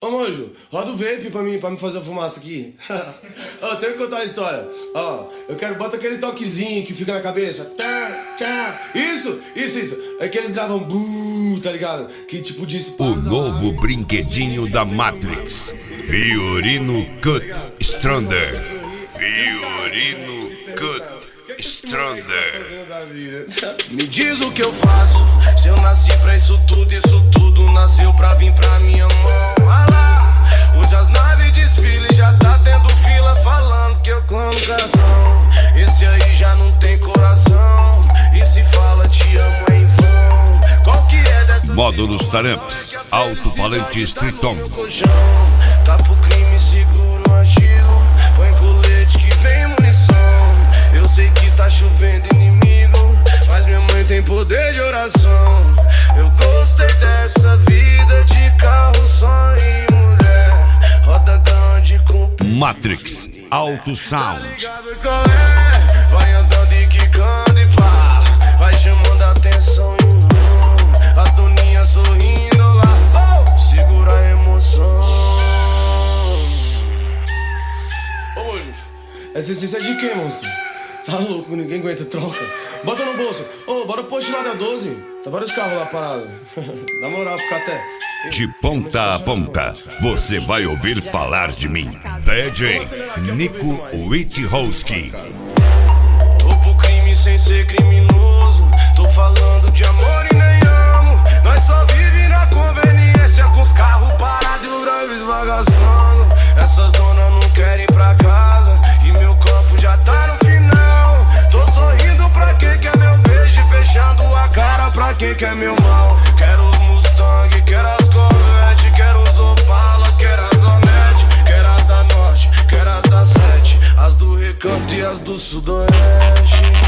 Ô, Monjo, roda o vape pra me fazer a fumaça aqui. Ó, tenho que contar uma história. Ó, eu quero, bota aquele toquezinho que fica na cabeça. Isso. É que eles gravam tá ligado? Que tipo dispara. O novo brinquedinho da Matrix. Fiorino Cut Stronger. Fiorino Cut Stronger. Me diz o que eu faço. Se eu nasci pra isso tudo nasceu pra vir pra minha mão. Hoje as naves desfilam e já tá tendo fila falando que eu clamo cartão. Esse aí já não tem coração. E se fala te amo é em vão. Qual que é dessa Módulos Taramps, alto-falante Streeton. Tá pro crime, seguro um artigo. Põe colete que vem munição. Eu sei que tá chovendo inimigo, mas minha mãe tem poder de oração. Eu gostei dessa vida de carro, sonho e mulher. Roda grande com Matrix Auto Sound. Vai andando e quicando e pá. Vai chamando a atenção e as doninhas sorrindo lá. Segura a emoção. Ô, Monjo, essa essência é de quem, monstro? Tá louco, ninguém aguenta, troca. Bota no bolso. Ô, bora pro posto lá da 12. Tá vários carros lá parados. Na moral, fica até. De ponta a ponta, você vai ouvir falar de mim. DJ Nico Witchowski. Tô pro crime sem ser criminoso. Tô falando de amor e nem amo. Nós só vive na conveniência, com os carros parados e o drive esbagaçando. Essas donas não querem ir pra casa e meu campo já tá no final. Tô sorrindo pra quem quer meu beijo e fechando a cara pra quem quer meu mal. Quero os Mustang, quero as Corvette, quero os Opala, quero as Onete, quero as da Norte, quero as da Sete, as do Recanto e as do Sudoeste.